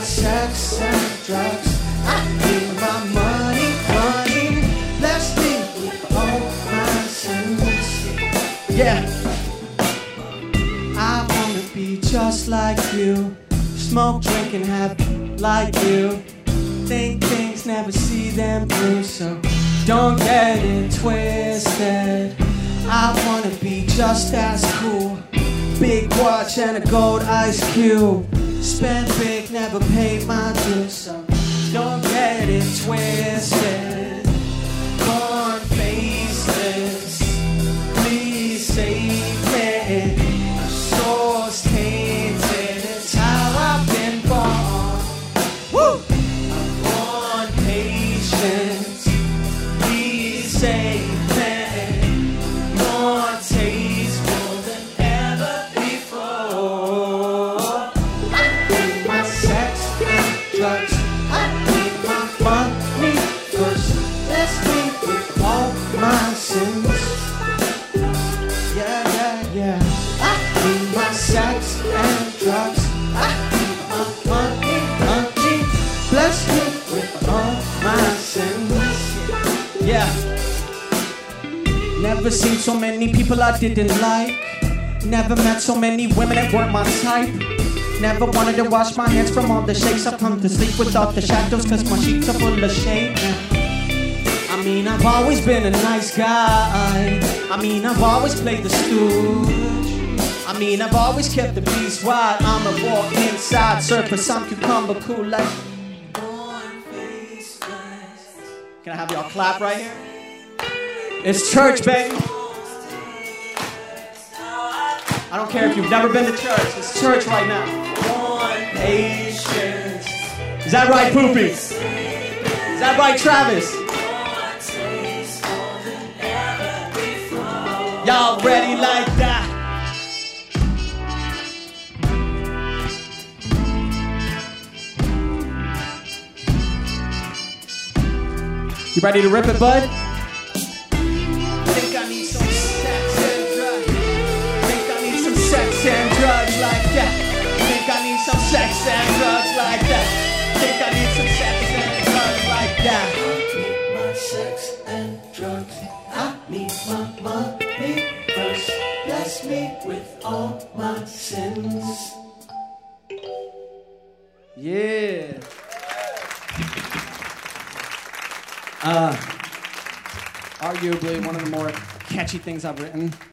sex and drugs. I need my money. Bless me with all my sins. Yeah. I wanna be just like you. Smoke, drink, and have like you. Think things, never see them through, so don't get it twisted. I wanna be just as cool. Big watch and a gold ice cube. Spend big, never pay my dues, so don't get it twisted. Corn faces, please save me. My soul's tainted, it's how I've been born. Woo! I'm born patience, please save me. More tasteful than ever before. I need my sex and drugs. I need my money first. Bless me with all my sins. Yeah. I need my sex and drugs. I need my money. Bless me with all my sins. Yeah. Never seen so many people I didn't like. Never met so many women that weren't my type. Never wanted to wash my hands from all the shakes. I've come to sleep without the shadows, cause my sheets are full of shame. I mean, I've always been a nice guy. I mean, I've always played the stooge. I mean, I've always kept the peace wide. I'm a war inside, surface, I'm cucumber cool like. Can I have y'all clap right here? It's church, baby. I don't care if you've never been to church. It's church right now. One patience. Is that right, Poopy? Is that right, Travis? Y'all ready like that? You ready to rip it, bud? Think I need some sex and drugs. Think I need some sex and drugs like that. Think I need some sex and drugs like that. Think I need some sex and drugs like that. I need my sex and drugs. I need my money first. Bless me with all my sins. Yeah. Arguably one of the more catchy things I've written.